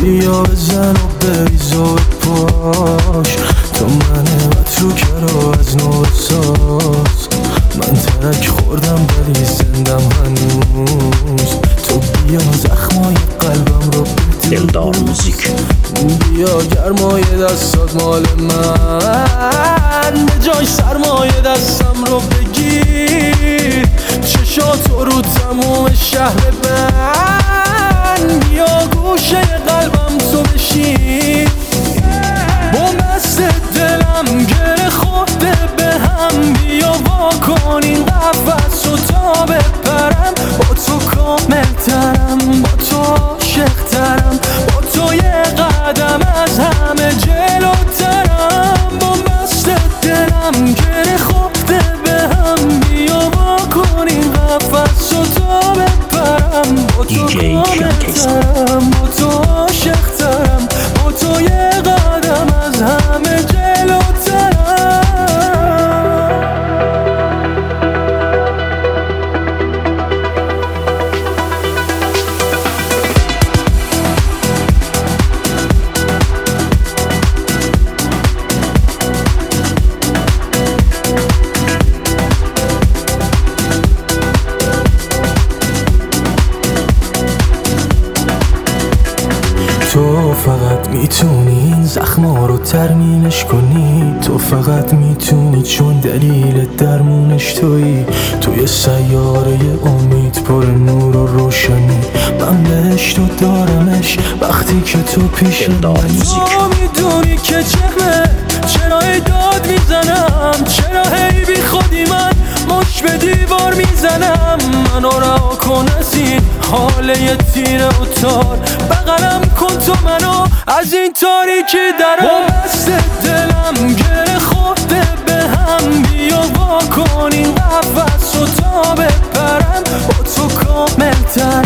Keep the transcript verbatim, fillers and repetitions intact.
بیا بزن و بریز و پاش، تو منه بطرو کرا از نو بساز. من ترک خوردم ولی زندم هنوز، تو بیا زخمای قلبم رو دلدار موزیک. بیا گرمای دستات مال من، به جای سرمایه دستم رو بگیر، چشاتو رو تموم شهر من، بیا گوشه قلبم تو بشین، بومست دلم گره خورده به هم، بیا وا کن این قفس و تا بپرم، با تو کامل ترم، با تو عاشق ترم، با تو یه قدم از همه جلوترم، بومست دلم گره خورده به هم، بیا وا کن این قفس و تا بپرم، با تو کامل ترم، با تو عاشق ترم، با تو یه قدم از همه جلوترم. تو فقط میتونی این زخما رو ترمینش کنی، تو فقط میتونی چون دلیل درمونش تویی، توی سیاره امید پر نور و روشنی، من بهشت و دارمش وقتی که تو پیش منی. تو میدونی که چهمه چرا ای داد میزنم، چرا هی بی خودی من مش به دیوار میزنم، منو رها کن از این حال یه تیره و تار، بغلم کن تو منو از این تاریکی درم، بومست دلم گره خورده به هم، بیا وا کن این قفس و تا بپرم، با تو کامل ترم،